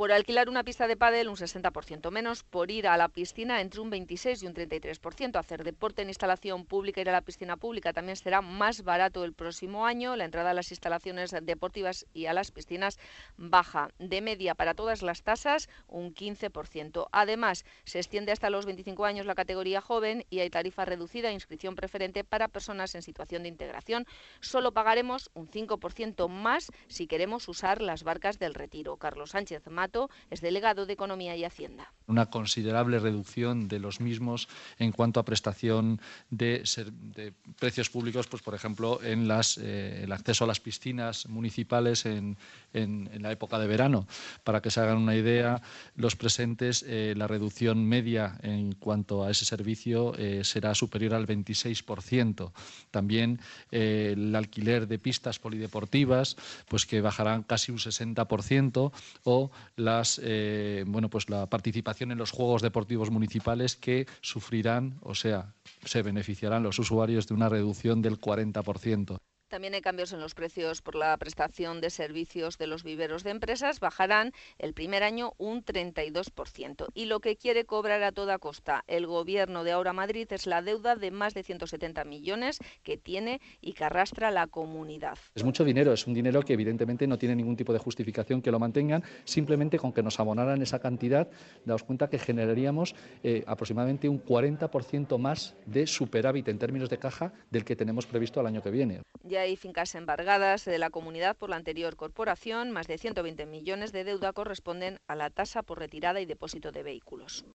Por alquilar una pista de pádel un 60% menos, por ir a la piscina entre un 26 y un 33%. Hacer deporte en instalación pública, ir a la piscina pública también será más barato el próximo año. La entrada a las instalaciones deportivas y a las piscinas baja de media para todas las tasas un 15%. Además, se extiende hasta los 25 años la categoría joven y hay tarifa reducida e inscripción preferente para personas en situación de integración. Solo pagaremos un 5% más si queremos usar las barcas del Retiro. Carlos Sánchez Mato es delegado de Economía y Hacienda. Una considerable reducción de los mismos en cuanto a prestación de precios públicos, pues por ejemplo, en el acceso a las piscinas municipales en la época de verano. Para que se hagan una idea, los presentes, la reducción media en cuanto a ese servicio será superior al 26%. También el alquiler de pistas polideportivas, pues que bajarán casi un 60%, o la participación en los Juegos Deportivos Municipales, que sufrirán, o sea, se beneficiarán los usuarios de una reducción del 40%. También hay cambios en los precios por la prestación de servicios de los viveros de empresas. Bajarán el primer año un 32%. Y lo que quiere cobrar a toda costa el gobierno de Ahora Madrid es la deuda de más de 170 millones que tiene y que arrastra la comunidad. Es mucho dinero, es un dinero que evidentemente no tiene ningún tipo de justificación que lo mantengan. Simplemente con que nos abonaran esa cantidad, daos cuenta que generaríamos aproximadamente un 40% más de superávit en términos de caja del que tenemos previsto al año que viene. Ya hay fincas embargadas de la comunidad por la anterior corporación. Más de 120 millones de deuda corresponden a la tasa por retirada y depósito de vehículos.